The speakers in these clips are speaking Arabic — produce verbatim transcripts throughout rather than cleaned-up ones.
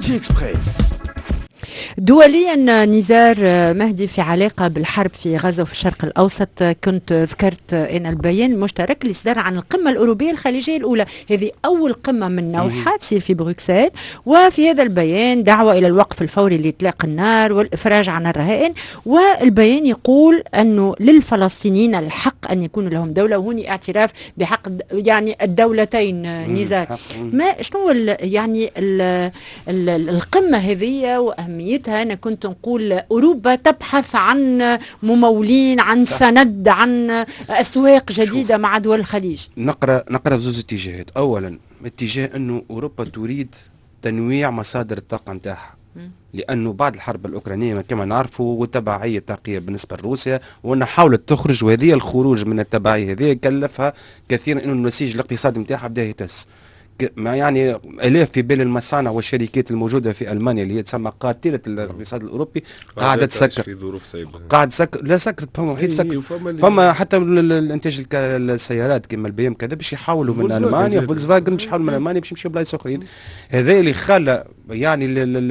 سيتي اكسبريس. دوليا نزار مهدي في علاقة بالحرب في غزة وفي الشرق الأوسط، كنت ذكرت أن البيان المشترك اللي صدر عن القمة الأوروبية الخليجية الأولى، هذه أول قمة من نوعها تصير في بروكسل، وفي هذا البيان دعوة إلى الوقف الفوري لإطلاق النار والإفراج عن الرهائن، والبيان يقول أنه للفلسطينيين الحق أن يكون لهم دولة، وهني اعتراف بحق يعني الدولتين. نزار ما شنو يعني ال ال القمة هذه وأهميتها؟ أنا كنت نقول أوروبا تبحث عن ممولين، عن صح. سند، عن أسواق جديدة شوف. مع دول الخليج. نقرأ نقرأ في زوج اتجاهات. أولا اتجاه أنه أوروبا تريد تنويع مصادر الطاقة نتاعها، لأنه بعد الحرب الأوكرانية كما نعرفوا وتبعية طاقية بالنسبة لروسيا، وأنها حاولت تخرج، وهذه الخروج من التبعية هذه كلفها كثيرا أنه النسيج الاقتصادي نتاعها بدا يتس. ما يعني الاف في بين المصانع والشركات الموجوده في المانيا اللي هي تسمى قاتله الاقتصاد الاوروبي قاعده تسكر في ظروف صعبه، قاعد تسكر لا سكرت فما حيت سكر فما حتى الانتاج السيارات كما البي ام كذا باش يحاولوا من المانيا، فولكسفاجن باش يحاولوا من المانيا باش يمشيوا بلايص اخرين. هذا اللي خلى يعني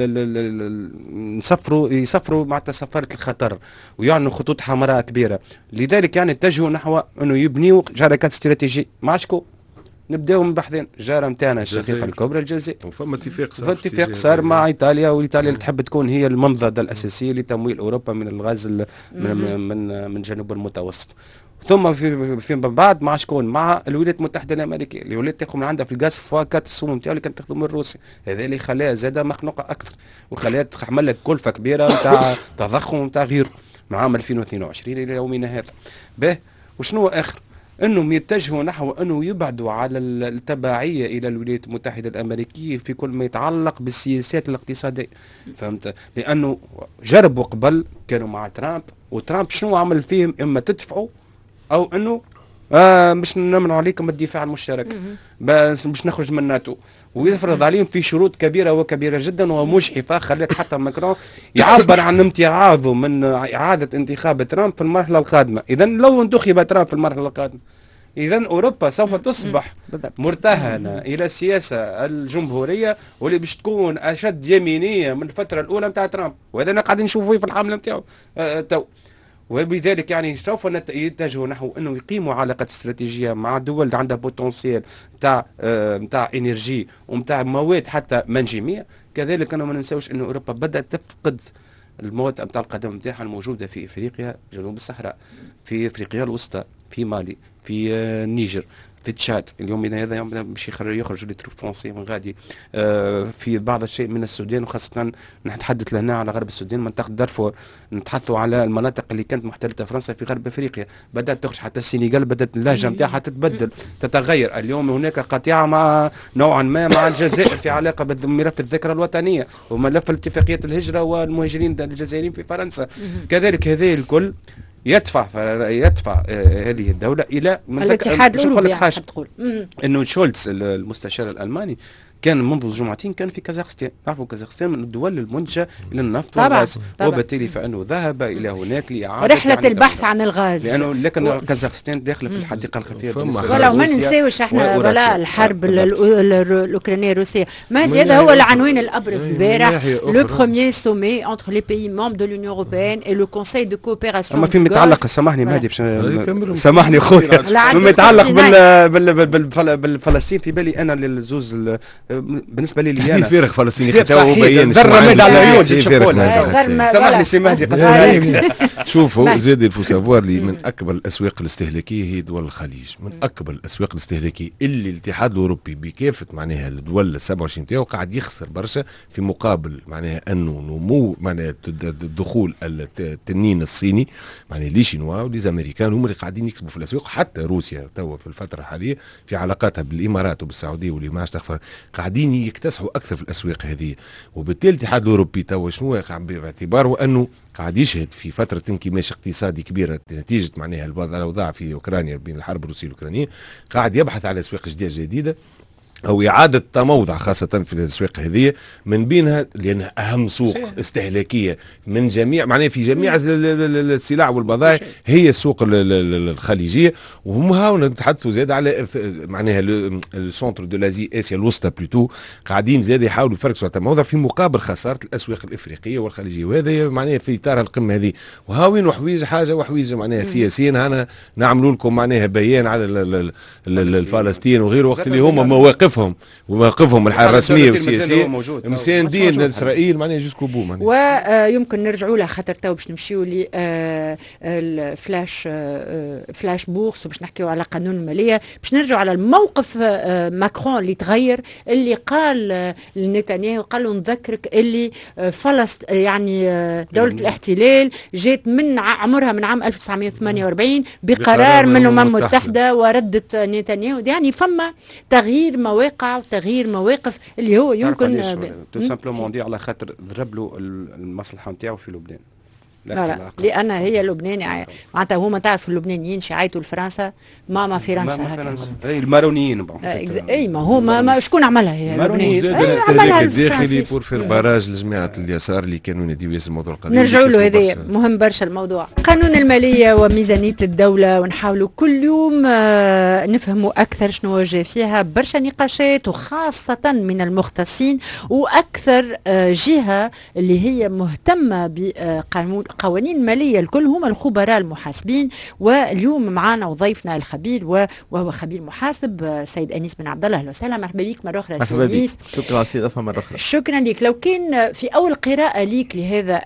نسفروا يسفروا مع سفاره الخطر ويعنوا خطوط حمراء كبيره، لذلك يعني اتجهوا نحو انه يبنيوا شركات استراتيجيه مع شكون؟ نبداو من بحثين الجاره نتاعنا الشقيقه الكبرى الجزائر، وفما اتفاق صار اتفاق صار مع ايطاليا، وايطاليا اللي تحب تكون هي المنضده الاساسيه لتمويل اوروبا من الغاز من من من جنوب المتوسط. ثم في فيما بعد مع شكون؟ مع الولايات المتحده الامريكيه اللي ولات تاخذ من عندها في الغاز في فواكات السوم نتاعو اللي كانت تاخذ من روسيا. هذا اللي خلاها زاده مخنوقه اكثر وخلاها تحمل لك كلفه كبيره نتاع تضخم ونتاع غيره مع عام ألفين واثنين وعشرين الى يومنا هذا. به وشنو اخر؟ انهم يتجهوا نحو انه يبعدوا على التبعيه الى الولايات المتحده الامريكيه في كل ما يتعلق بالسياسات الاقتصاديه، فهمت؟ لانه جربوا قبل كانوا مع ترامب، وترامب شنو عمل فيهم؟ اما تدفعوا او انه آه مش نمنع عليكم الدفاع المشترك، بس مش نخرج من ناتو، ويفرض عليهم في شروط كبيره وكبيره جدا ومجحفه خلت حتى ماكرون يعبر عن امتعاضه من اعاده انتخاب ترامب في المرحله القادمه. اذا لو انتخب ترامب في المرحله القادمه اذا اوروبا سوف تصبح مرتهنه الى السياسه الجمهوريه واللي باش تكون اشد يمينيه من الفتره الاولى نتاع ترامب، وهذا انا قاعدين نشوفوه في الحمله نتاعو آه تو. وبذلك يعني سوف يتجهوا نحو انه يقيموا علاقات استراتيجيه مع دول اللي عندها بوتنسيال نتاع نتاع آه انرجي ونتاع مواد حتى منجميه. كذلك انا ما ننساوش انه اوروبا بدات تفقد المواد نتاع القدم نتاعها الموجوده في افريقيا، جنوب الصحراء، في افريقيا الوسطى، في مالي، في آه النيجر، في تشاد. اليوم من هذا يوم باش يخرجوا لي تروب فرونسي من غادي آه في بعض الشيء من السودان، وخاصه نتحدث لهنا على غرب السودان منطقه دارفور، نتحدثوا على المناطق اللي كانت محتله فرنسا في غرب افريقيا. بدات تخرج حتى السنغال، بدات اللهجه نتاعها تتبدل تتغير. اليوم هناك قطيعه مع نوعا ما مع الجزائر في علاقه بملف الذكرى الوطنيه وملف اتفاقيه الهجره والمهاجرين الجزائريين في فرنسا. كذلك هذه الكل يدفع يدفع آه هذه الدولة إلى الاتحاد الأوروبي. يعني تقول إنه شولتز المستشار الألماني كان منذ جمعتين كان في كازاخستان. تعرفوا كازاخستان من الدول المنتجة للنفط والغاز، وبالتالي فانه ذهب الى هناك لاعاده رحله يعني البحث عن الغاز، لانه لكن و... كازاخستان داخله في الحديقه الخفيه ولو ما ننساوش احنا بلاء الحرب الاوكرانيه الروسيه. ما هذا هو العنوان الابرز امبارح، لو بروميير سومي انتر لي بيي ممبر دو لونيون اوروبيان اي لو كونساي دو كوبيراسيون. اما فيما يتعلق سامحني مهدي سامحني خويا فيما يتعلق بالفلسطين في بالي انا للزوز بالنسبه لي انا فارغ فلسطيني خطاو وبين ذره على العيون سامحني سي مهدي قسما. شوفوا زاد الفو سافوار لي من اكبر الاسواق الاستهلاكيه هي دول الخليج، من اكبر الاسواق الاستهلاكيه اللي الاتحاد الاوروبي بكافه معناها الدول ال سبعة وعشرين تاعو قاعد يخسر برشا في مقابل معناها انه نمو معناها الدخول التنين الصيني معناها لي شينوا ولي زامريكان هم اللي قاعدين يكسبوا في الاسواق. حتى روسيا توا في الفتره الحاليه في علاقاتها بالامارات وبالسعوديه واللي ما تخفى قاعدين يكتسحوا اكثر في الاسواق هذه. وبالتالي الاتحاد الاوروبي توا شنو واقع باعتباره انه قاعد يشهد في فتره انكماش اقتصادي كبيره نتيجه معناها الاوضاع في اوكرانيا بين الحرب الروسيه الاوكرانيه، قاعد يبحث على اسواق جديده جديده او اعاده تموضع خاصه في الاسواق هذه من بينها لانها اهم سوق صحيح. استهلاكيه من جميع معناها في جميع السلع والبضائع هي السوق الخليجيه. وهم هاو نتحدثوا زاد على معناها السونتر دو لازي اسيا الوسطى بلوتو قاعدين زاد يحاولوا يفركسوا التموضع في مقابل خساره الاسواق الافريقيه والخليجيه. وهذا معناها في اطار القمه هذه وهاوين وحويج حاجه وحويج معناها سياسيين هنا نعملوا لكم معناها بيان على الفلسطين وغيره وقت اللي هم مواقف مواقفهم ومواقفهم الرسميه والسياسيه مساندين اسرائيل معناها جوسكو بو معناها. ويمكن نرجعوا لها خاطر تو باش نمشيو ل الفلاش فلاش بورس وباش نحكيو على قانون الماليه. باش نرجعوا على الموقف ماكرون اللي تغير اللي قال لنتنياهو قال له نذكرك اللي فلسطين يعني دوله الاحتلال جات من عمرها من عام ألف وتسعمائة وثمانية وأربعين بقرار من الامم المتحده وردت نتنياهو. يعني فما تغيير مواقع وتغيير مواقف اللي هو يمكن تو سامبلومون دي على خاطر ضرب له المصلحه نتاعو في لبنان. لا لا لان هي لبناني معناتها هما تعرف اللبنانيين شيعيتوا لفرنسا ماما فرنسا هكا اي المارونيين اي ما هو ما, ما شكون عملها هي المارونيين زاد الاستهلاك الداخلي بور فير باراج لجماعه اليسار اللي كانوا يديوا ياسر الموضوع القديم. نرجعوا له هذا مهم برشا الموضوع قانون الماليه وميزانيه الدوله ونحاولوا كل يوم نفهموا اكثر شنو جا فيها برشا نقاشات وخاصه من المختصين واكثر جهه اللي هي مهتمه بقانون قوانين المالية الكل هم الخبراء المحاسبين. واليوم معنا وضيفنا الخبير وهو خبير محاسب سيد أنيس بن عبد الله. أهلا وسهلا مرحبا بك مرة أخرى سيد أنيس. شكرا سيد أفهم مرة أخرى. شكرا لك. لو كان في أول قراءة ليك لهذا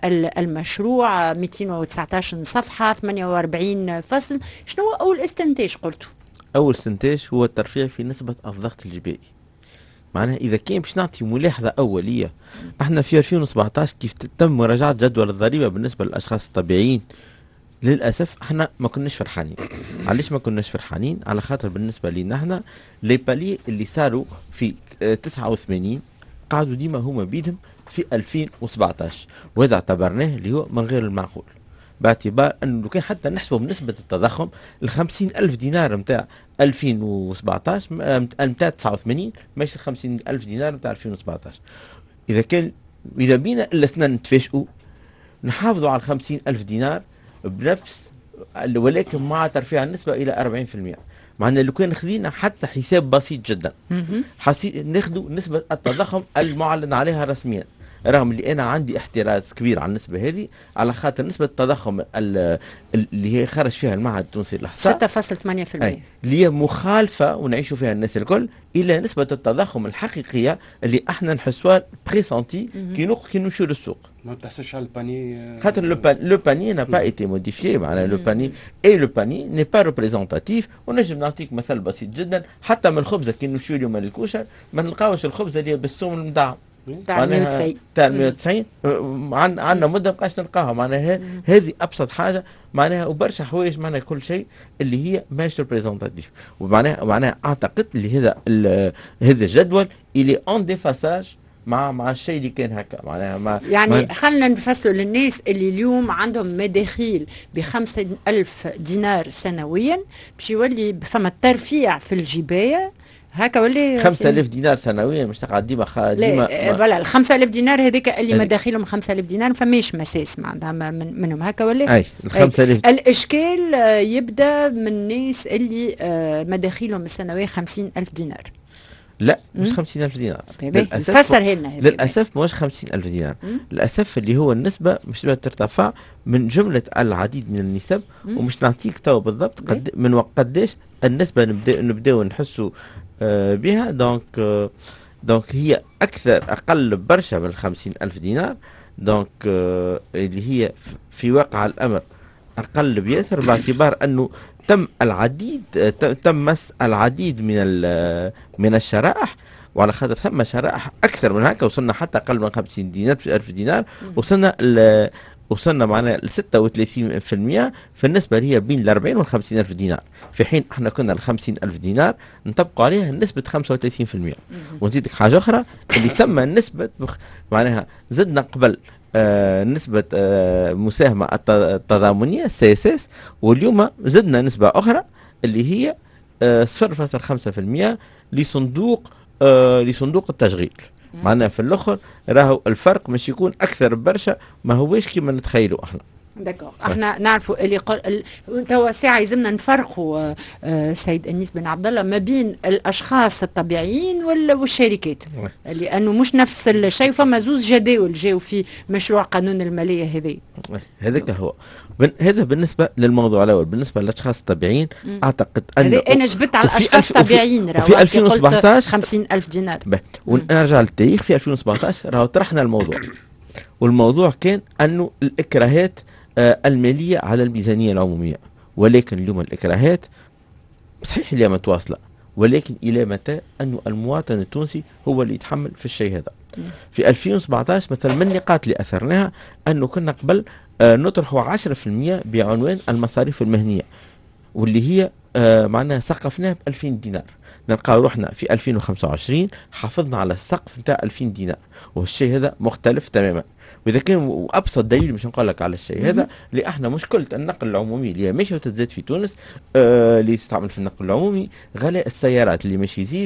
المشروع مئتين وتسعة عشر صفحة ثمانية وأربعين فصل شنو أول استنتاج قلته؟ أول استنتاج هو الترفيع في نسبة الضغط الجبائي. معناها إذا كان باش نعطي ملاحظة أولية احنا في ألفين وسبعطاش كيف تم مراجعة جدول الضريبة بالنسبة للأشخاص الطبيعيين للأسف احنا ما كناش فرحانين. علاش ما كناش فرحانين؟ على خاطر بالنسبة لنا احنا لي بالي اللي صاروا في تسعة وثمانين قعدوا ديما هما بيدهم في ألفين وسبعطاش وهذا اعتبرناه اللي هو من غير المعقول باعتبار انه لو كان حتى نحسبه بنسبه التضخم الخمسين ألف دينار نتاع ألفين وسبعطاش نتاع تسعة وثمانين ماشي الخمسين ألف دينار نتاع ألفين وسبعطاش. اذا كان اذا بينا الا سنة نتفاجئوا نحافظوا على الخمسين ألف دينار بنفس ولكن مع ترفيع النسبه الى أربعين بالمئة. معنا لو كان خذينا حتى حساب بسيط جدا ناخذوا نسبه التضخم المعلن عليها رسميا رغم اللي انا عندي احتراز كبير على النسبه هذه على خاطر نسبه التضخم اللي هي خرج فيها المعهد التونسي للاحصاء ستة فاصلة ثمانية بالمئة اللي هي مخالفه ونعيشوا فيها الناس الكل الى نسبه التضخم الحقيقيه اللي احنا نحسوها بريسونتي كي نخ كي نمشوا للسوق. ما تحسش على الباني خاطر لو باني n'a pas été modifié معناها لو باني اي لو باني ني با ريبريزونتاتيف. ونجم نعطيك مثال بسيط جدا حتى من الخبزه كي نمشيو اليوم للكوشر ما نلقاوش الخبزه اللي بالثوم المدعم تاع مئة وتسعين تاع مئة وتسعين عندنا عندنا مده مابقاش نلقاها. معناها هذه ابسط حاجه معناها وبرشا حوايج معناها كل شيء اللي هي ماهيش ريبريزونتاتيف. ومعناها معناها اعتقد اللي هذا هذا الجدول اللي اون ديفاساج مع مع الشيء اللي كان هكا معناها ما يعني خلينا نفسروا للناس اللي اليوم عندهم مداخيل بخمسة ألف دينار سنويا باش يولي فما ترفيع في الجبايه هكا ولا خمسة آلاف دينار سنويا مش تقعد ديما خا ديما فوالا ال خمسة آلاف دينار هذيك اللي مداخيلهم خمسة آلاف دينار فماش مساس معناتها من منهم هكا ولا اي ال خمسة آلاف الاشكال يبدا من الناس اللي مداخيلهم السنويه خمسين ألف دينار. لا مش خمسين ألف دينار للأسف فسرها لنا للأسف مش خمسين ألف دينار. للأسف اللي هو النسبة مش ترتفع من جملة العديد من النسب ومش نعطيك تو بالضبط قد من وقت قداش النسبة نبدأ نبداو نحسوا آه بها. دونك آه دونك هي أكثر أقل برشا من خمسين ألف دينار. دونك آه اللي هي في واقع الأمر أقل بياسر باعتبار أنه تم العديد تم مس العديد من من الشرائح وعلى خاطر ثم شرائح اكثر من هكا وصلنا حتى اقل من خمسين دينار ألف دينار وصلنا وصلنا معنا ل ستة وثلاثين بالمئة في النسبه اللي هي بين ال أربعين وال خمسين ألف دينار في حين احنا كنا ال خمسين ألف دينار نطبقوا عليها نسبه خمسة وثلاثين بالمئة. ونزيدك حاجه اخرى اللي ثم نسبه معناها زدنا قبل آه نسبة آه مساهمة التضامنية سي اس اس واليوم زدنا نسبة أخرى اللي هي آه صفر فاصلة خمسة بالمئة لصندوق آه لصندوق التشغيل. معناها في الاخر راهو الفرق مش يكون اكثر برشا، ما هوش كيما نتخيلوا احنا. دكور، احنا نعرفوا اللي قل توا ساعه يلزمنا نفرقوا آه سيد انيس بن عبد الله ما بين الاشخاص الطبيعيين والشركات، لانه مش نفس الشيء، فما زوز جداول جاوا في مشروع قانون الماليه هذا. هذاك هو هذا بالنسبه للموضوع الاول. بالنسبه للاشخاص الطبيعيين اعتقد ان انا جبت على الاشخاص الطبيعيين في ألفين وسبعطاش خمسين ألف دينار. ونرجع للتاريخ في ألفين وسبعطاش راهو طرحنا الموضوع، والموضوع كان انه الاكراهات آه الماليه على الميزانيه العموميه، ولكن اليوم الاكراهات صحيح اللي متواصله، ولكن الى متى انه المواطن التونسي هو اللي يتحمل في الشيء هذا. في ألفين وسبعطاش مثلا من النقاط اللي اثرناها انه كنا قبل آه نطرحوا عشرة في المئة بعنوان المصاريف المهنيه، واللي هي آه معناها سقفناها ب ألفين دينار. نلقاو روحنا في ألفين وخمسة وعشرين حافظنا على السقف نتاع ألفين دينار، والشيء هذا مختلف تماما. واذا كان ابسط دليل مش نقول لك على الشيء هذا اللي احنا مشكله النقل العمومي اللي هي ماشيه وتزداد في تونس، آه اللي يستعمل في النقل العمومي غلاء السيارات اللي ماشي يزيد،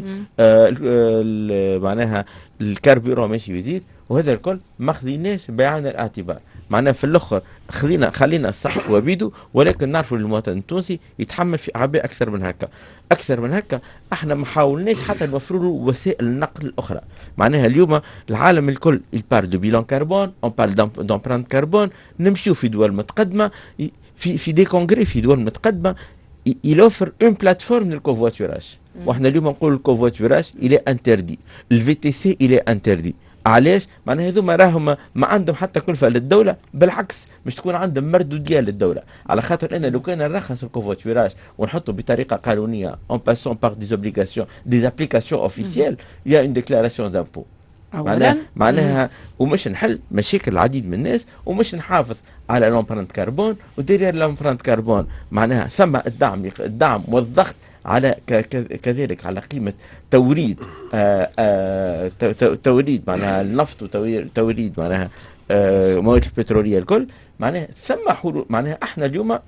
آه معناها الكاربيرون ماشي يزيد، وهذا الكل ما خذيناش بعين الاعتبار. معناها في الاخر خلينا خلينا السقف وبيدو، ولكن نعرفوا المواطن التونسي يتحمل في اعباء اكثر من هكا. اكثر من هكا احنا ما حاولناش حتى نوفروا له وسائل النقل الاخرى. معناها اليوم العالم الكل يبار دو بيلون كربون، اون بار دامبرانت كربون، نمشيو في دول متقدمه في في دي كونغري في دول متقدمه يلوفر اون بلاتفورم للكوفواتوراج، واحنا اليوم نقول الكوفواتوراج الى انتردي، الفي تي سي الى انتردي. علاش؟ معناها هذوما راهم ما عندهم حتى كلفه للدوله، بالعكس مش تكون عندهم مردوديه للدوله، على خاطر انا لو كان نرخص الكوفواتوراج ونحطه بطريقه قانونيه اون باسون بار دي اوبليغاسيون دي ابليكاسيون اوفيسيال يا اون ديكلاراسيون دامبو. معناها معناها ومش نحل مشاكل العديد من الناس، ومش نحافظ على لومبرانت كربون، ودير لومبرانت كربون معناها ثم الدعم الدعم والضغط على كذلك على قيمة توريد آآ آآ توريد معناها النفط وتوريد معناها مواد البترولية الكل. معناها ثم حلول. معناها احنا اليوم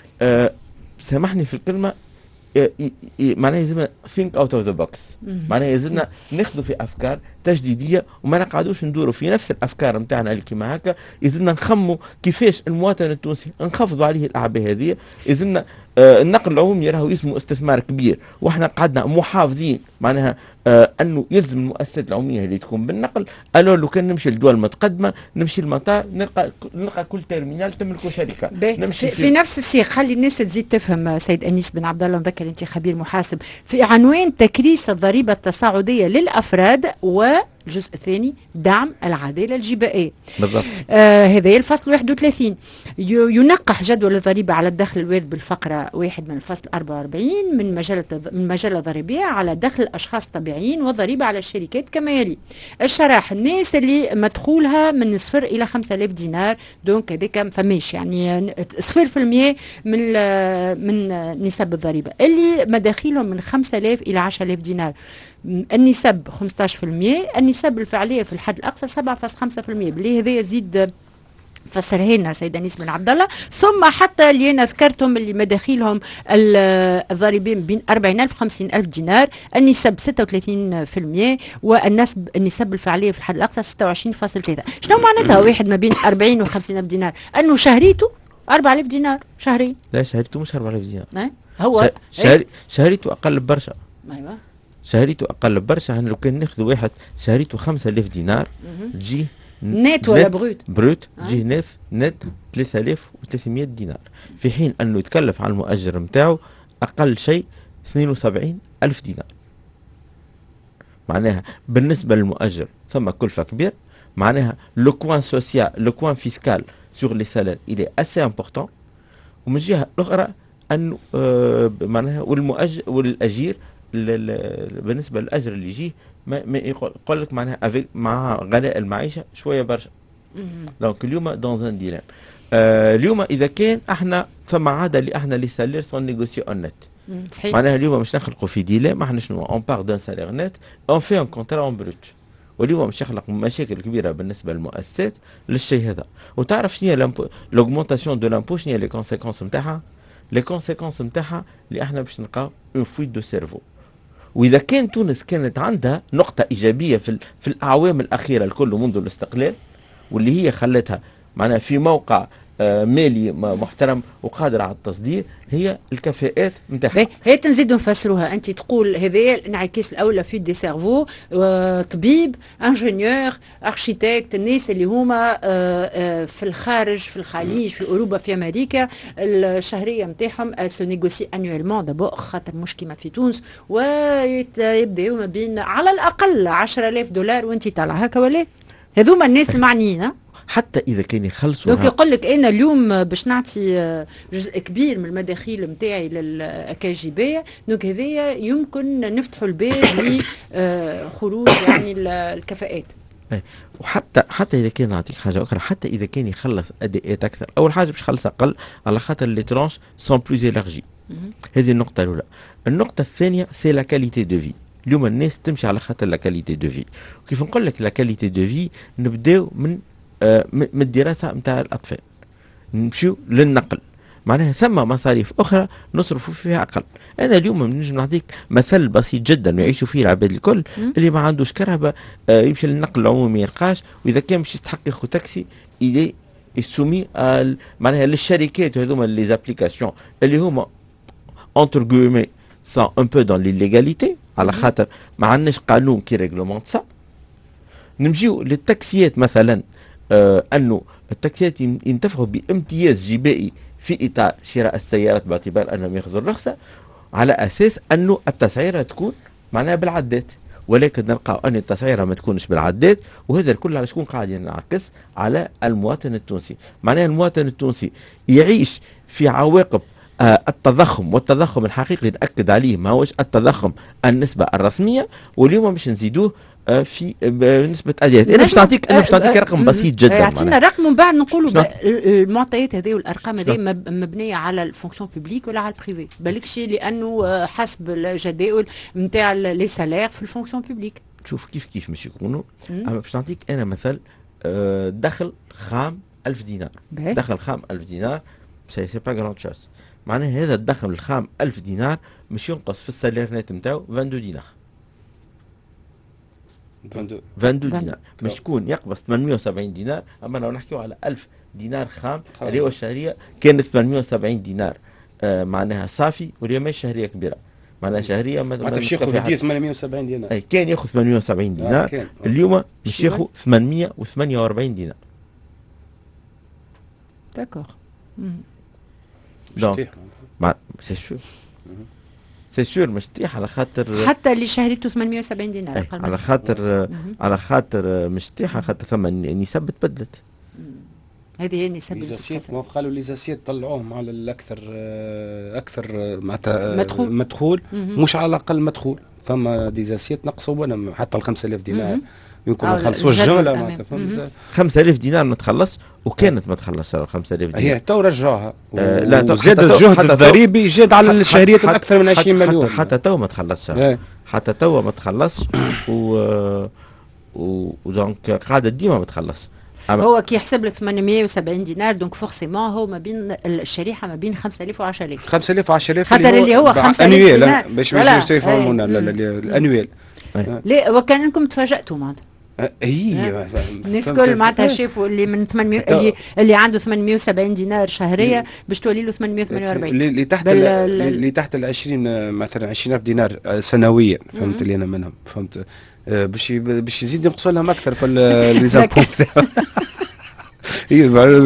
سامحني في الكلمة معناها يلزمنا think out of the box. معناها يلزمنا ناخذوا في افكار تجديديه وما نقعدوش ندوروا في نفس الافكار نتاعنا اللي كيما هكا. يلزمنا نخموا كيفاش المواطن التونسي نخفضوا عليه الاعباء هذه. يلزمنا آه النقل العمومي راهو اسمه استثمار كبير، واحنا قعدنا محافظين معناها آه انه يلزم المؤسسات العموميه اللي تكون بالنقل. الو لو كان نمشي لدول متقدمه نمشي للمطار نلقى نلقى كل تيرمينال تملكه شركه. نمشي في, في نفس السياق خلي الناس تزيد تفهم. سيد انيس بن عبد الله نذكر انت خبير محاسب، في عنوان تكريس الضريبه التصاعديه للافراد والجزء الثاني دعم العداله الجبائيه. بالضبط. آه هذا الفصل واحد وثلاثين ينقح جدول الضريبه على الدخل الوارد بالفقره واحد من الفصل أربعة وأربعين من مجله من مجله ضريبيه على دخل الاشخاص الطبيعيين والضريبه على الشركات كما يلي. الشرح الناس اللي مدخولها من صفر الى خمسة آلاف دينار، دونك هذاك فماش يعني صفر في المية من من نسب الضريبه. اللي مداخيلهم من خمسة آلاف الى عشرة آلاف دينار النسب خمسة عشر في المية، النسب الفعليه في الحد الاقصى سبعة فاصلة خمسة في المية. بلي هذا يزيد فسرها لنا سيد انيس بن عبد الله. ثم حتى اللي انا ذكرتهم اللي مداخيلهم الضريبين بين أربعين ألف وخمسين ألف دينار النسب ستة وثلاثين في المية، والنسب النسب الفعليه في الحد الاقصى ستة وعشرين فاصلة ثلاثة. شنو معناتها واحد ما بين أربعين وخمسين ألف دينار؟ انه شهريته أربعة آلاف دينار شهري. لا شهريته مش أربعة آلاف دينار. أه؟ هو شهري شهريته اقل برشا. ايوه شهريته اقل برشا. احنا لو كان ناخذ واحد شهريته خمسة آلاف دينار تجي نت ولا بروت؟ بروت تجي نت نت ثلاثة آلاف وثلاثمئة دينار، في حين انه يتكلف على المؤجر نتاعو اقل شيء اثنين وسبعين ألف دينار. معناها بالنسبه للمؤجر ثم كلفه كبير. معناها لو كوان سوسيال لو كوان فيسكال سور لي سالير الي اسي امبورطون. ومن الجهه الاخرى انه آه معناها والمؤجر والاجير بالنسبه للاجر اللي يجيه ما, ما يقول لك معناها مع غلاء المعيشه شويه برشا. دونك اليوم دون ان ديلام. آه اليوم اذا كان احنا ثم عاده اللي احنا لي سالير سون نيغوسي اون نت. صحيح. معناها اليوم مش نخلقوا في ديلام. احنا شنو اون بار دون سالير نت اون في ان كونترا اون بروت. واليوم مش يخلق مشاكل كبيره بالنسبه للمؤسسات للشيء هذا. وتعرف شنو هي لوغمونتاسيون دو لامبو شنو هي لي كونسيكونس نتاعها؟ لي كونسيكونس نتاعها اللي احنا باش نلقاو اون فويت دو سيرفو. واذا كان تونس كانت عندها نقطه ايجابيه في في الاعوام الاخيره الكل منذ الاستقلال، واللي هي خلتها معناها في موقع مالي محترم وقادر على التصدير، هي الكفاءات نتاعها. هي تنزيدوا نفسروها، انت تقول هذايا الانعكاس الاولى في دي سيرفو، طبيب، انجينيور، اركيتكت، الناس اللي هما في الخارج، في الخليج، في اوروبا، في امريكا، الشهريه نتاعهم سو نيغوسي انيوالمون دابور، خاطر مش كيما في تونس، ويبداو ما بين على الاقل عشرة آلاف دولار وانت طالعه هكا، ولا هذوما الناس المعنيين. حتى اذا كان يخلصوا دونك يقول لك انا اليوم باش نعطي جزء كبير من المداخيل نتاعي للكي جي بي، دونك هذايا يمكن نفتحوا الباب لخروج يعني الكفاءات. وحتى حتى اذا كان نعطيك حاجه اخرى، حتى اذا كان يخلص اداءات اكثر، اول حاجه باش يخلص اقل على خاطر لي ترونش سون بلوز الارجي. هذه النقطه الاولى. النقطه الثانيه سي لا كاليتي دو في. اليوم الناس تمشي على خاطر لا كاليتي دو في، وكيف نقول لك لا كاليتي دو في نبداو من آه من الدراسه نتاع الاطفال، نمشيو للنقل، معناها ثم مصاريف اخرى نصرفوا فيها اقل. انا اليوم نجم نعطيك مثل بسيط جدا يعيشوا فيه العباد الكل، اللي ما عندوش كرهبه آه يمشي للنقل العمومي ما يلقاش، واذا كان باش يستحق ياخذ تاكسي الي يسومي معناها للشركات هذوما لي زابليكاسيون اللي هما انتر غومي سان ان بو دون ليليغاليتي، على خاطر ما عندناش قانون كي ريغلومونت سا. نمشيو للتاكسيات مثلا، آه انه التاكسيات ينتفعوا بامتياز جبائي في اطار شراء السيارات باعتبار انهم ياخذوا الرخصه، على اساس انه التسعيره تكون معناها بالعدات، ولكن نلقاو ان التسعيره ما تكونش بالعدات، وهذا الكل على شكون قاعد ينعكس؟ على المواطن التونسي. معناها المواطن التونسي يعيش في عواقب آه التضخم، والتضخم الحقيقي نأكد عليه ما هوش التضخم النسبه الرسميه، واليوم باش نزيدوه آه في نسبه اديات. انا باش نعطيك انا باش نعطيك رقم بسيط جدا، يعطينا رقم ومن بعد نقولوا المعطيات هذه والارقام هذه مبنيه على الفونكسيون بوبليك ولا على البريفي؟ بالكش لانه حسب الجداول نتاع لي سالير في الفونكسيون بوبليك. شوف كيف كيف مش يكونوا. اما باش نعطيك انا مثل، آه دخل خام ألف دينار، دخل خام ألف دينار سي سي با غراند شوز. معناها هذا الدخل الخام ألف دينار مش ينقص في السالير نت نتاعو اثنين وعشرين دينار، اثنين وعشرين دينار، مش تكون يقبض ثمانمئة وسبعين دينار. اما لو نحكيو على ألف دينار خام، الريوه الشهريه كانت ثمانمئة وسبعين دينار، آه معناها صافي، واليوم مش شهريه كبيره، معناها شهريه ما باش ياخذ ثمانمئة وسبعين دينار. اي كان ياخذ ثمانمئة وسبعين دينار، آه اليوم مش ياخذ ثمانمئة وثمانية وأربعين دينار. داكور. دونك مع سي سور سي سور مش تيح على خاطر حتى اللي شهريته ثمانمئة وسبعين دينار على خاطر على خاطر مش تيح على خاطر ثم نسب تبدلت. هذه هي النسب. ليزاسيت ما قالوا ليزاسيت طلعوهم على الاكثر اكثر معناتها مدخول مدخول مش على الاقل مدخول. فما ديزاسيت نقصوا ولا حتى ال خمسة آلاف دينار يمكن ما يخلصوش الجمله معناتها فهمت. خمسة آلاف دينار ما تخلص، وكانت ما تخلص خمسة آلاف دينار. هي تو رجعوها آه لا زاد الجهد الضريبي زاد على الشهريات الاكثر من عشرين مليون. حتى, حتى تو ما تخلصش، حتى تو ما تخلصش، و ودونك قاعده ديما ما تخلص. هو كي يحسب لك ثمانمئة وسبعين دينار، دونك فورسيمون هو ما بين الشريحه ما بين خمسة آلاف و عشرة آلاف. خمسة آلاف و عشرة آلاف خاطر اللي هو خمسة آلاف دينار باش باش يفهمونا الانويل. لا وكان انكم تفاجأتوا معناتها. هي الناس كل معناتها شافوا اللي من ثمانمئة اللي اللي عنده ثمانمئة وسبعين دينار شهريه باش تولي له ثمانمئة وثمانية وأربعين. اللي تحت اللي تحت ال عشرين مثلا عشرين ألف دينار سنويا، فهمت اللي انا منهم، فهمت باش باش يزيد ينقصوا لهم اكثر في لي زامبو تاعهم. اي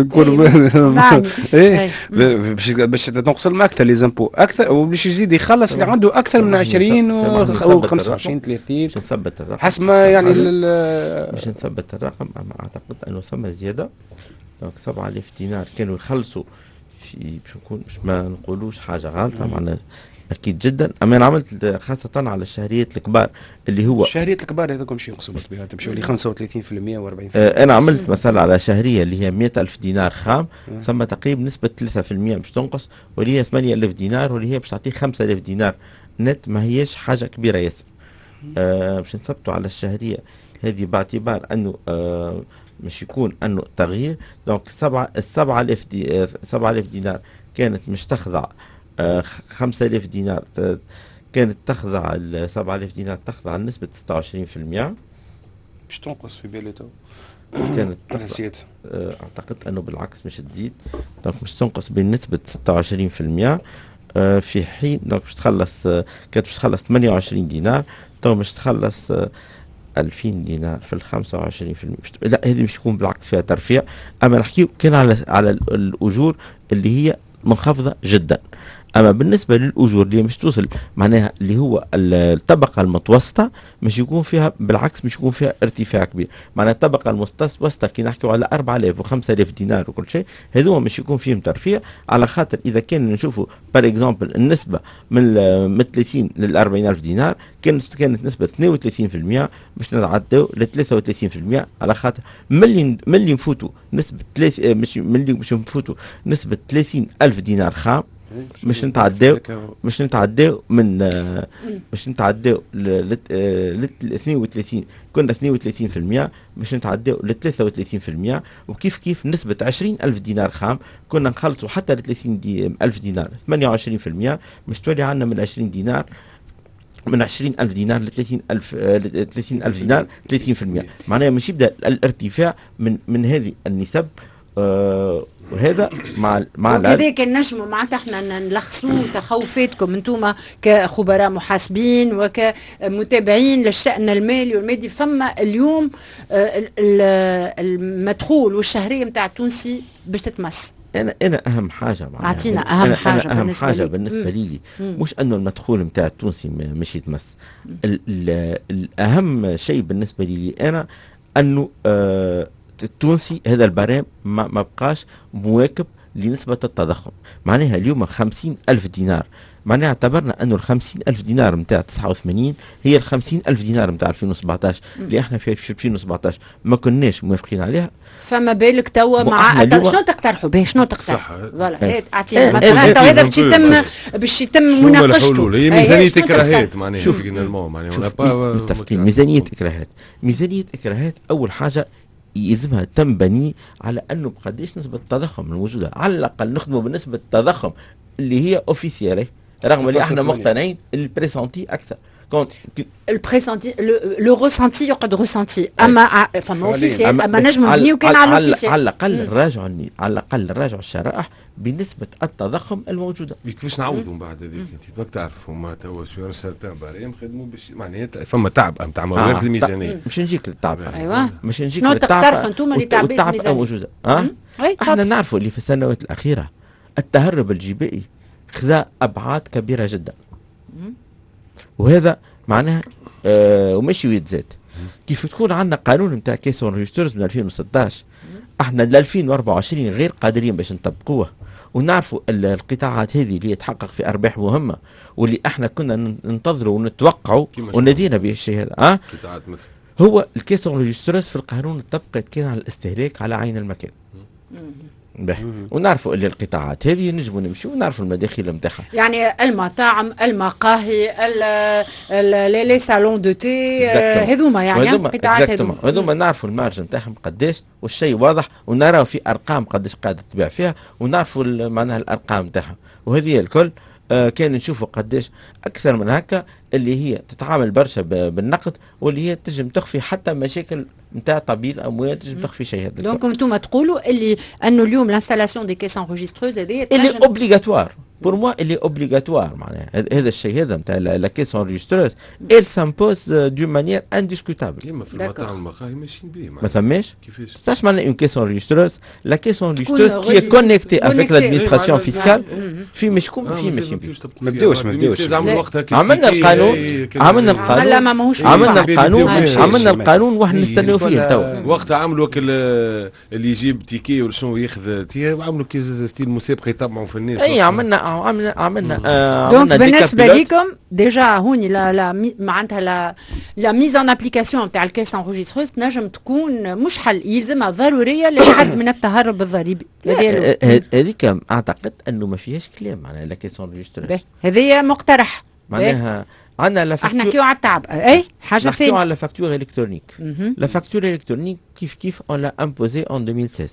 ايه باش باش تنقص لهم اكثر لي زامبو اكثر، وباش يزيد يخلص اللي عنده اكثر من عشرين و خمسة وعشرين ثلاثين. باش نثبت الرقم حسب ما يعني باش نثبت الرقم. اما اعتقد انه ثم زياده. دونك سبعة آلاف دينار كانوا يخلصوا في باش نكون باش ما نقولوش حاجه غلطه معناها اكيد جدا. اما انا عملت خاصه على الشهريات الكبار اللي هو الشهريات الكبار هذوكم شي ينقصوا بها تمشيو لي خمسة وثلاثين بالمئة و أربعين بالمئة. آه انا عملت مثلا على شهريه اللي هي مئة ألف دينار خام، آه. ثم تقريبا نسبه ثلاثة بالمئة باش تنقص، واللي هي ثمانية آلاف دينار، واللي هي باش تعطيه خمسة آلاف دينار نت. ما هيش حاجه كبيره ياسر. آه باش نثبتوا على الشهريه هذه باعتبار انه آه مش يكون انه تغيير. دونك سبعة السبعة آلاف دي سبعة آلاف دينار كانت مش تخضع آه خمسة آلاف دينار كانت تخضع ال سبعة آلاف دينار تخضع لنسبة ستة وعشرين بالمئة. باش تنقص في بالي تو. كانت نسيت. اعتقد انه بالعكس مش تزيد، دونك مش تنقص بنسبة ستة وعشرين بالمئة. في حين دونك باش تخلص كانت باش تخلص ثمانية وعشرين دينار، تو باش تخلص ألفين دينار في الخمسة وعشرين في المئة. لا هذه مش تكون بالعكس فيها ترفيع. اما نحكيو كان على على الاجور اللي هي منخفضة جدا. اما بالنسبه للاجور اللي مش توصل معناها اللي هو الطبقه المتوسطه مش يكون فيها بالعكس مش يكون فيها ارتفاع كبير. معناها الطبقه المتوسطه كي نحكيو على أربعة آلاف و5000 دينار وكل شيء هذوما مش يكون فيهم ترفيع، على خاطر اذا كان نشوفوا بار اكزومبل النسبه من من ثلاثين ل أربعين ألف دينار كانت كانت نسبه اثنين وثلاثين بالمئة باش نتعداو ل ثلاثة وثلاثين بالمئة، على خاطر ملي ملي نفوتوا نسبه ثلاث مش ملي باش نفوتوا نسبه ثلاثين ألف دينار خام مش نتعداو مش نتعداو من مش نتعداو ل اثنين وثلاثين، كنا اثنين وثلاثين بالمئة مش نتعداو ل ثلاثة وثلاثين بالمئة. وكيف كيف نسبة عشرين ألف دينار خام كنا نخلصوا حتى ل ثلاثين ألف دينار ثمانية وعشرين بالمئة، مش تولي عندنا من عشرين دينار من عشرين ألف دينار ل ثلاثين ألف ثلاثين ألف دينار ثلاثين بالمئة. معناها مش يبدا الارتفاع من من هذه النسب. آه وهذا مع مع وكذا كان نجموا معناتها احنا نلخصوا تخوفاتكم انتم كخبراء محاسبين وكمتابعين للشأن المالي والمادي. فما اليوم المدخول والشهريه نتاع التونسي باش تتمس. انا انا اهم حاجه اعطينا اهم أنا حاجه أنا اهم بالنسبه حاجه لي. بالنسبه لي مش انه المدخول نتاع التونسي مش يتمس. ال ال الاهم شيء بالنسبه لي انا انه آه التونسي هذا البرام ما, ما بقاش مواكب لنسبة التضخم. معناها اليوم خمسين ألف دينار، معناها اعتبرنا أنه الخمسين ألف دينار متاع تسعة وثمانين هي الخمسين ألف دينار متاع ألفين وسبعطاش اللي احنا في ألفين وسبعطاش ما كناش موافقين عليها. فما بالك توا مع شنو تقترحوا به شنو تقترحوا؟ فوالا اعطينا مثلا تو هذا باش يتم باش يتم مناقشته. هي ميزانية إكراهات معناها شوف معناها متفقين ميزانية إكراهات. ميزانية إكراهات أول حاجة يلزمها تنبني على انه بقديش نسبه التضخم الموجوده، على الاقل نخدموا بنسبه التضخم اللي هي اوفيسيالي، رغم اللي احنا مقتنعين البريسونتي اكثر. البريسونتي لو ريسونتي يقعد ريسونتي اما فما اوفيسيال اما نجم نبنيو كان على الاوفيسيال. على الاقل نراجعوا على الاقل نراجعوا الشرائح بنسبه التضخم الموجوده. كيفاش نعوضوا من بعد هذيك؟ انت بدك تعرف هما توا شويه سرتان باريم خدموا باش معناتها فما تعب نتاع موارد آه الميزانيه. مش نجيك للتعب. ايوه مش نجيك للتعب. شنو تقترحوا انتم اللي تعبين الميزانيه موجوده؟ اه احنا نعرفوا اللي في السنوات الاخيره التهرب الجبائي خذا ابعاد كبيره جدا، وهذا معناها آه وماشي ويتزاد. كيف تكون عندنا قانون نتاع كيسون ريجسترز من ألفين وستطاش احنا ل ألفين وأربعة وعشرين غير قادرين باش نطبقوه، ونعرفوا القطاعات هذه اللي يتحقق في ارباح مهمه واللي احنا كنا ننتظروا ونتوقعوا ونادينا به الشيء هذا. اه قطاعات مثل هو الكيسون ريجسترز في القانون طبقت كان على الاستهلاك على عين المكان. به ونعرفوا اللي القطاعات هذه نجموا نمشي ونعرفوا المداخيل نتاعها، يعني المطاعم المقاهي لي سالون دو تي هذوما يعني القطاعات هذوما هذوما نعرفوا المارج نتاعهم قداش والشيء واضح، ونراو في ارقام قداش قاعده تبيع فيها ونعرفوا معناها الارقام نتاعها. وهذه الكل آه كان نشوفوا قداش اكثر من هكا اللي هي تتعامل برشا بالنقد واللي هي تنجم تخفي حتى مشاكل نتاع تبييض اموال، تنجم تخفي شيء. هذا دونك انتم تقولوا اللي انه اليوم لانستالاسيون دي كيس انريجستروز هذه اللي اوبليغاتوار بور موا اللي اوبليغاتوار. معناها هذا الشيء هذا نتاع لا كيس انريجستروز il s'impose d'une manière indiscutable. كيما في المطاعم المقاهي ماشيين به ما ثماش كيفاش تاش معناها اون كيس انريجستروز لا كيس انريجستروز كي كونيكتي افيك لادمينستراسيون فيسكال في مشكون في ماشيين به. ما بداوش ما بداوش عملنا القانون عملنا القانون عملنا القانون عملنا القانون واحنا نستناو فيه تو. وقتها عملوا اللي يجيب تيكي ولا شنو ياخذ تي عملوا كي ستيل مسابقه يطبعوا في الناس. اي عملنا عملنا عملنا آه دونك بالنسبه لكم ديجا هوني لا لا معناتها لا لا ميز ان ابليكاسيون تاع الكيس انريجستروز نجم تكون مش حل يلزمها ضروريه لحد من التهرب الضريبي. هذيك اعتقد انه ما فيهاش كلام معناها لا كيس انريجستروز هذه مقترح معناها عندنا لا احنا نحكيو على التعب. اي حاجه ثانيه نحكيو على فاكتور الكترونيك. لا فاكتور الكترونيك كيف كيف اون لا امبوزي ان ألفين وستة عشر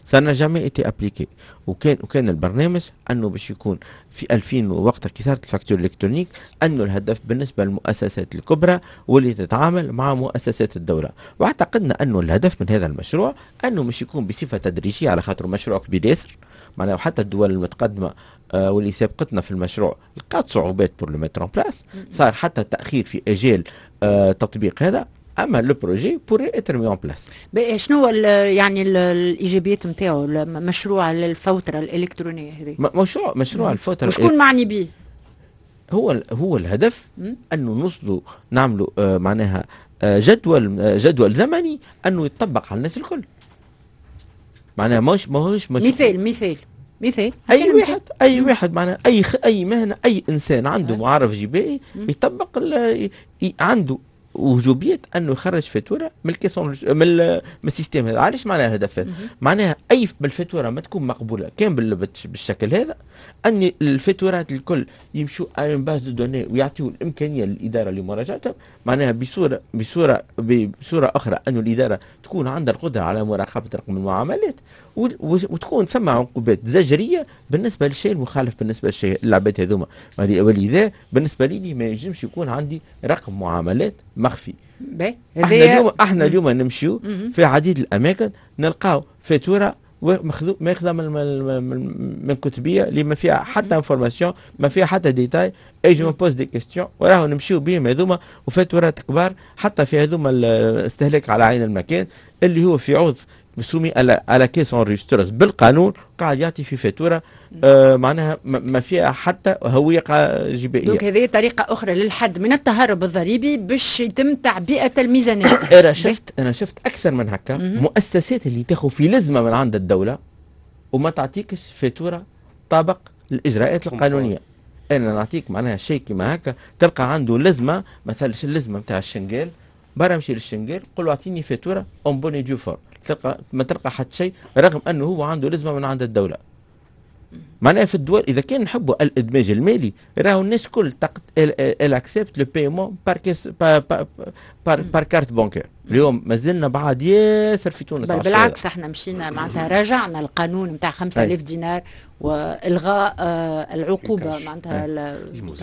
سا جامي ايتي ابليكي. وكان وكان البرنامج انه باش يكون في ألفين وقتها كي صارت الفاكتور الالكترونيك انه الهدف بالنسبه للمؤسسات الكبرى واللي تتعامل مع مؤسسات الدوله. واعتقدنا انه الهدف من هذا المشروع انه مش يكون بصفه تدريجيه على خاطر مشروع كبير ياسر معناها، وحتى الدول المتقدمه آه واللي سابقتنا في المشروع لقات صعوبات بور لو ميتر اون بلاس، صار حتى تاخير في اجال آه تطبيق هذا. اما لو بروجي بور اتر مي اون بلاس. شنو ال يعني ال الايجابيات نتاعو مشروع الفوتره الالكترونيه هذه؟ مشروع مشروع الفوتره وشكون معني به؟ هو هو الهدف انه نوصلوا نعملوا آه معناها آه جدول آه جدول زمني انه يطبق على الناس الكل. معناها مش ماهوش مثال مثال مثال اي واحد اي واحد معناها اي خ... اي مهنه اي انسان عنده معرف جبائي يطبق ال... ي... عنده وجوبيه انه يخرج فاتوره من الكيسون من, من السيستم هذا. علاش معناها الهدف هذا؟ معناها اي بالفاتوره ما تكون مقبوله كان بالشكل هذا ان الفاتورات الكل يمشوا على باز دو دوني ويعطيوا الامكانيه للاداره لمراجعتهم، معناها بصوره بصوره بصوره اخرى انه الاداره تكون عندها القدره على مراقبه رقم المعاملات وتكون ثم عقوبات زجريه بالنسبه للشيء المخالف بالنسبه للشيء العباد هذوما. ولذا بالنسبه لي ما ينجمش يكون عندي رقم معاملات مخفي. احنا اليوم احنا اليوم نمشيو في عديد الاماكن نلقاو فاتوره ماخذه من من كتبيه اللي ما فيها حتى انفورماسيون ما فيها حتى ديتاي. اي جو بوز دي كيستيون وراهو نمشيو بهم هذوما وفاتورات كبار حتى في هذوما الاستهلاك على عين المكان اللي هو في عوض مسومي على على كيس انريسترز بالقانون قاعد يعطي في فاتوره آه معناها ما فيها حتى هويه جبائيه. دونك هذه طريقه اخرى للحد من التهرب الضريبي باش يتم تعبئه الميزانيه. انا شفت انا شفت اكثر من هكا مؤسسات اللي تاخذ في لزمه من عند الدوله وما تعطيكش فاتوره طابق الاجراءات القانونيه. انا نعطيك معناها شيء كما هكا تلقى عنده لزمه مثلا اللزمه نتاع الشنقال برا مشي للشنقال قول له اعطيني فاتوره اون بوني ديو فور تلقى ما تلقى حتى شيء رغم انه هو عنده لزمه من عند الدوله. معناها في الدول اذا كان نحبوا الادماج المالي راهو الناس كل تقت ال اكسبت لو بايمون بار كيس بار بار بار كارت بانكير. اليوم مازلنا بعد ياسر في تونس. بالعكس احنا مشينا معناتها راجعنا القانون نتاع خمسة آلاف دينار والغاء آه العقوبه معناتها لا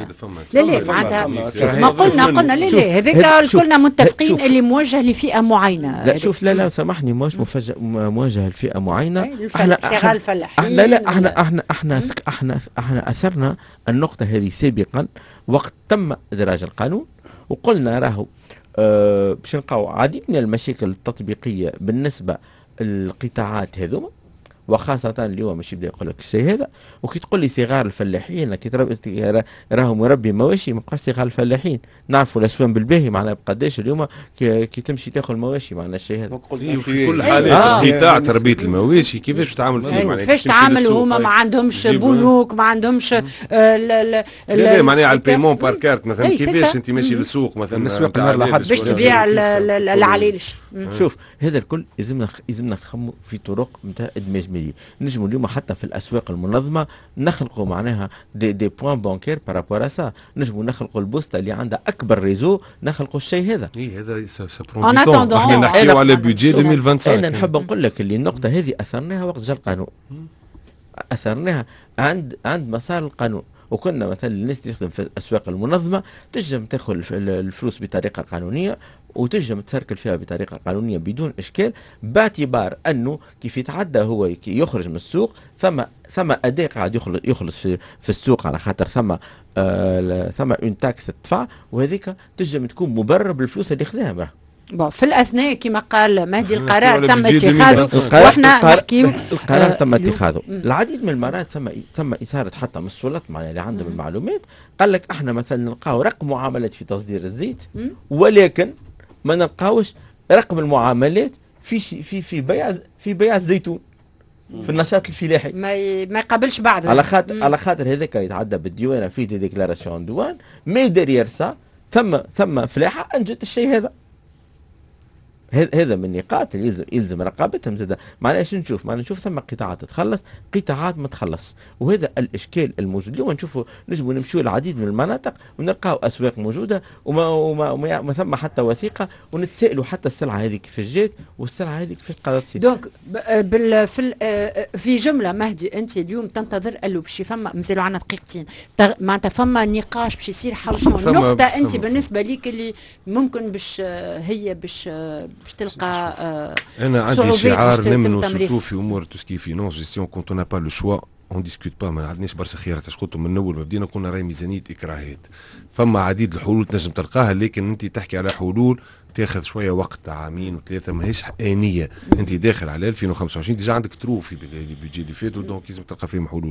لا معناتها ما قلنا قلنا لا لا هذاك كلنا متفقين اللي موجه لفئه معينه. لا شوف لا لا سامحني مش موجه لفئه معينه. احنا صغار الفلاحين لا لا احنا احنا احنا احنا احنا اثرنا النقطه هذه سابقا وقت تم ادراج القانون وقلنا راهو أه باش نلقاو عديد من المشاكل التطبيقيه بالنسبه للقطاعات هذوما وخاصة اليوم مش يبدا يقول لك الشيء هذا. وكي تقول لي صغار الفلاحين كي تربي راهو مربي مواشي ما بقاش صغار الفلاحين نعرفوا الاسوان بالباهي معناها بقداش اليوم كي, كي تمشي تاخذ المواشي معناها الشيء هذا. في كل حالات قطاع تربيه المواشي كيفاش تعامل فيه معناها كيفاش تعامل هما ما عندهمش بنوك ما عندهمش لا لا معناها على البيمون بار كارت مثلا كيفاش انت ماشي للسوق مثلا السوق باش تبيع العليلش. شوف هذا الكل يلزمنا يلزمنا نخموا في طرق نتاع ادماج مالي. نجموا اليوم حتى في الاسواق المنظمه نخلقوا معناها دي دي بوان بانكير بارابور سا. نجموا نخلقوا البوسطه اللي عندها اكبر ريزو نخلقوا الشيء هذا. اي هذا سابرون دي احنا نحكيو على بيدجي ألفين وخمسة وعشرين. انا نحب نقول لك اللي النقطه هذه اثرناها وقت جا القانون اثرناها عند عند مسار القانون. وكنا مثلا الناس اللي تخدم في الاسواق المنظمه تنجم تاخذ الفلوس بطريقه قانونيه وتنجم تسركل فيها بطريقه قانونيه بدون اشكال باعتبار انه كيف يتعدى هو يخرج من السوق ثم ثم اداء قاعد يخلص يخلص في, في السوق على خاطر ثم آه ثم اون تاكس تدفع وهذيك تنجم تكون مبرر بالفلوس اللي خذاها. بون في الاثناء كما قال مهدي القرار تم اتخاذه واحنا نحكيو القرار تم اتخاذه. العديد من المرات ثم تم اثاره حتى من السلطات معناها اللي عندهم المعلومات قال لك احنا مثلا نلقاو رقم معاملات في تصدير الزيت ولكن ما نلقاوش رقم المعاملات في في في بيع في بيع الزيتون في النشاط الفلاحي ما ما يقابلش بعض على خاطر على خاطر هذاك يتعدى بالديوانه في دي ديكلاراسيون دوان مي ديريير سا ثم ثم فلاحه انجت الشيء هذا. هذا هذا من النقاط اللي يلزم, يلزم رقابتهم زاد. معناها شنو نشوف؟ معناها نشوف ثم قطاعات تتخلص، قطاعات ما تخلص، وهذا الاشكال الموجود اليوم. نشوفوا نجموا نمشوا العديد من المناطق ونلقاو اسواق موجوده وما وما, وما, وما ثم حتى وثيقه، ونتسائلوا حتى السلعه هذه كيفاش جات والسلعه هذه كيفاش قاعده تصير. دونك بال في في جمله مهدي، انت اليوم تنتظر اللي باش فما مازالوا عندنا دقيقتين معناتها فما نقاش باش يصير حول شنو النقطه انت بالنسبه ليك اللي ممكن باش هي باش باش تلقى آه انا عندي شعار نمنو سورتو في امور توسكي فينونس جيستيون كونت اون با لو شوا اون ديسكوت با، ما عندناش برشا خيارات. اش قلتوا من اول ما بدينا كنا راهي ميزانيه اكراهات، فما عديد الحلول تنجم تلقاها، لكن انت تحكي على حلول تاخذ شويه وقت، عامين وثلاثه، ماهيش آنية. انت داخل على ألفين وخمسة وعشرين ديجا عندك ترو في البيجي اللي فات، دونك لازم تلقى فيهم حلول.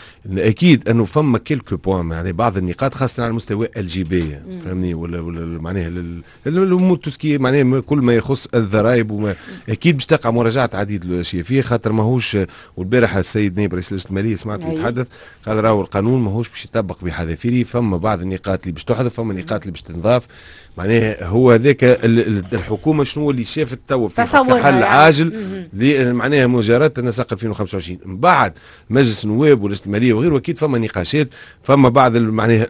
اكيد انه فما كيلكو بوان يعني بعض النقاط خاصه على المستوى الجيبيه، فهمني، ولا ولا معناها الامور توسكي معناها كل ما يخص الضرائب وما اكيد باش تقع مراجعه عديد الاشياء فيه، خاطر ماهوش. والبارح السيد نائب رئيس لجنه الماليه سمعت يتحدث قال راهو القانون ماهوش باش يطبق بحذافيره، فما بعض النقاط اللي باش تحذف، فما نقاط اللي باش تنضاف. معناها هو ذاك الحكومه شنو اللي شافت توا في حل عاجل يعني. معناها مجرد نسق ألفين وخمسة وعشرين من بعد مجلس النواب ولجنه الماليه وغيره، اكيد فما نقاشات، فما بعض معناها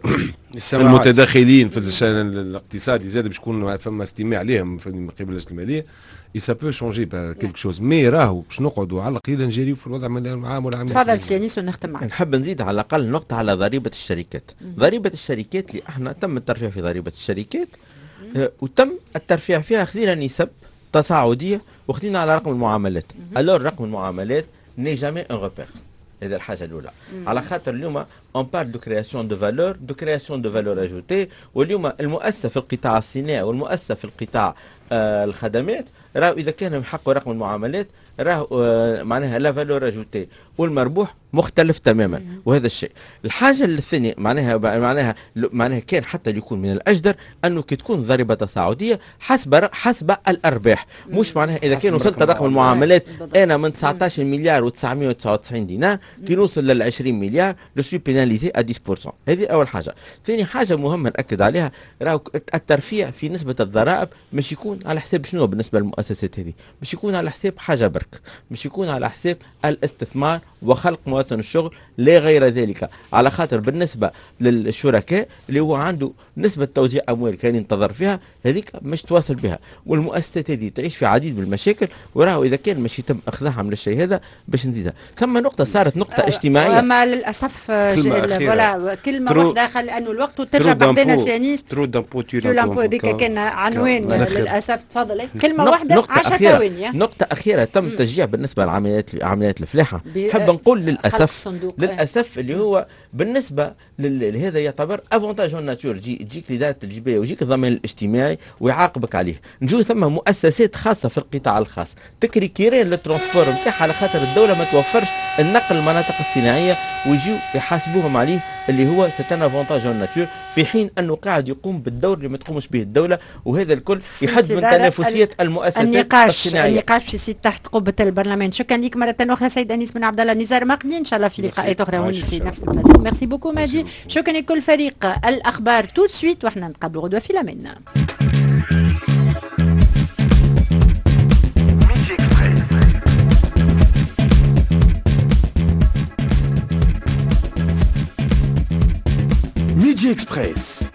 المتداخلين في الشان الاقتصادي زاد باش يكون فما استماع عليهم من قبل لجنه الماليه. اي سا بو شونجي با كيلك شوز، مي راهو باش نقعدوا على القليل نجريو في الوضع من العام ولا عام. تفضل سيانيس ونختم معك. نحب نزيد على الاقل نقطه على ضريبه الشركات. ضريبه الشركات اللي احنا تم الترفيه في ضريبه الشركات أه وتم الترفيه فيها، خذينا نسب تصاعديه وخذينا على رقم المعاملات. الور رقم المعاملات ني جامي ان روبير. هذا الحاجه الاولى. على خاطر اليوم اون بار دو كرياسيون دو فالور دو كرياسيون دو فالور اجوتي، واليوم المؤسسه في القطاع الصناعي والمؤسسه في القطاع آه الخدمات راهو اذا كانوا يحققوا رقم المعاملات راهو آه معناها لا فالور اجوتي والمربوح مختلف تماما. وهذا الشيء. الحاجه الثانيه معناها معناها معناها كان حتى يكون من الاجدر انه كي تكون ضريبه تصاعديه حسب حسب الارباح، مش معناها اذا كان وصلت رقم المعاملات انا من تسعطاش مليار وتسعمائة وتسعة وتسعين دينار كي نوصل لل عشرين مليار جو سوي بيناليزي ا عشرة بالمئة. هذه اول حاجه. ثاني حاجه مهمه ناكد عليها، راهو الترفيع في نسبه الضرائب مش يكون على حساب شنو بالنسبه للمؤسسات هذه، مش يكون على حساب حاجه برك، مش يكون على حساب الاستثمار وخلق مواطن الشغل لا غير ذلك. على خاطر بالنسبه للشركاء اللي هو عنده نسبه توزيع اموال كان ينتظر فيها هذيك مش تواصل بها، والمؤسسات هذه تعيش في عديد من المشاكل، وراهو اذا كان مش يتم اخذها من الشيء هذا باش نزيدها. ثم نقطه صارت نقطه أه اجتماعيه اما للاسف ولا كلمه واحده خل لانه الوقت وترجع بعدين سيانيس ترو دامبو تو لامبو هذيك كان عنوان للاسف. تفضل كلمه واحده عشر ثواني. نقطه اخيره تم تشجيع بالنسبه لعمليات عمليات الفلاحه. نحب نقول للاسف للاسف اللي هو بالنسبه لهذا يعتبر افونتاج اون ناتور، جي تجيك الاداره الجبايه ويجيك الضمان الاجتماعي ويعاقبك عليه. نجو ثم مؤسسات خاصه في القطاع الخاص تكري كيرين للترونسبور نتاعها على خاطر الدوله ما توفرش النقل المناطق الصناعيه ويجيو يحاسبوهم عليه اللي هو ستان افونتاج اون ناتور، في حين انه قاعد يقوم بالدور اللي ما تقومش به الدوله، وهذا الكل يحد من تنافسيه المؤسسات النقاش الصناعيه. النقاش في سيت تحت قبه البرلمان. شكرا لك مره اخرى سيد انيس بن عبد الله نزار مقدي، ان شاء الله في لقاءات اخرى هون في نفس البلاتو. ميرسي بوكو مهدي. شكرا لكل فريق الاخبار تو سويت، واحنا نتقابلوا غدوه في لمنا. ميدي اكسبريس.